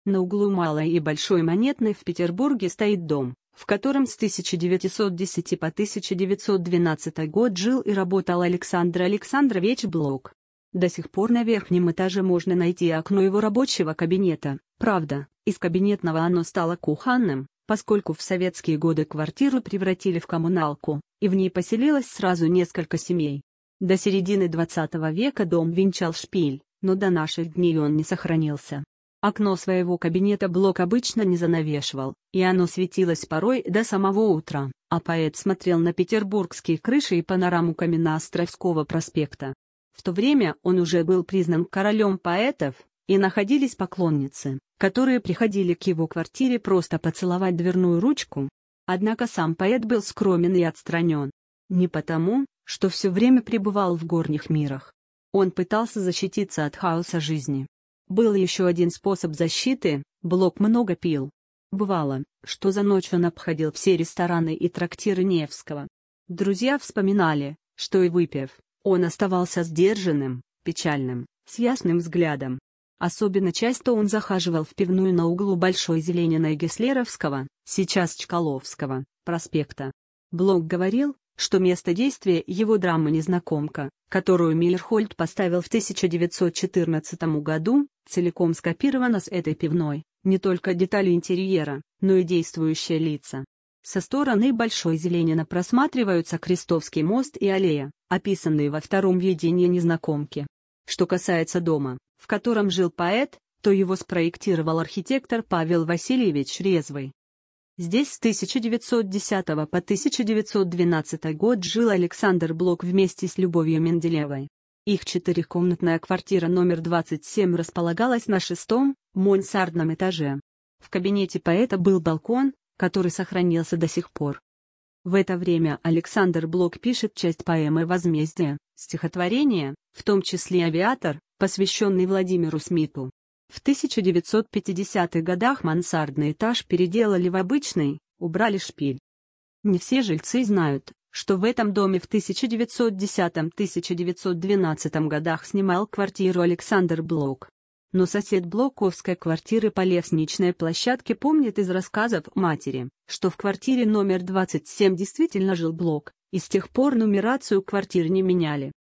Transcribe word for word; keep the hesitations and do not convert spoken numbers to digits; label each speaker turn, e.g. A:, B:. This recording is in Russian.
A: На углу Малой и Большой Монетной в Петербурге стоит дом, в котором с тысяча девятьсот десятого по тысяча девятьсот двенадцатый год жил и работал Александр Александрович Блок. До сих пор на верхнем этаже можно найти окно его рабочего кабинета, правда, из кабинетного оно стало кухонным, поскольку в советские годы квартиру превратили в коммуналку, и в ней поселилось сразу несколько семей. До середины двадцатого века дом венчал шпиль, но до наших дней он не сохранился. Окно своего кабинета Блок обычно не занавешивал, и оно светилось порой до самого утра, а поэт смотрел на петербургские крыши и панораму Каменноостровского проспекта. В то время он уже был признан королем поэтов, и находились поклонницы, которые приходили к его квартире просто поцеловать дверную ручку. Однако сам поэт был скромен и отстранен. Не потому, что все время пребывал в горних мирах. Он пытался защититься от хаоса жизни. Был еще один способ защиты – Блок много пил. Бывало, что за ночь он обходил все рестораны и трактиры Невского. Друзья вспоминали, что и выпив, он оставался сдержанным, печальным, с ясным взглядом. Особенно часто он захаживал в пивную на углу Большой Зеленина и Геслеровского, сейчас Чкаловского, проспекта. Блок говорил, что место действия его драмы «Незнакомка», которую Мейерхольд поставил в тысяча девятьсот четырнадцатом году, целиком скопировано с этой пивной, не только детали интерьера, но и действующие лица. Со стороны Большой Зеленина просматриваются Крестовский мост и аллея, описанные во втором видении «Незнакомки». Что касается дома, в котором жил поэт, то его спроектировал архитектор Павел Васильевич Резвый. Здесь с тысяча девятьсот десятого по тысяча девятьсот двенадцатый год жил Александр Блок вместе с Любовью Менделевой. Их четырехкомнатная квартира номер двадцать семь располагалась на шестом, мансардном этаже. В кабинете поэта был балкон, который сохранился до сих пор. В это время Александр Блок пишет часть поэмы «Возмездие», стихотворение, в том числе «Авиатор», посвященный Владимиру Смиту. В тысяча девятьсот пятидесятых годах мансардный этаж переделали в обычный, убрали шпиль. Не все жильцы знают, что в этом доме в тысяча девятьсот десятом — тысяча девятьсот двенадцатом годах снимал квартиру Александр Блок. Но сосед блоковской квартиры по лестничной площадке помнит из рассказов матери, что в квартире номер двадцать семь действительно жил Блок, и с тех пор нумерацию квартир не меняли.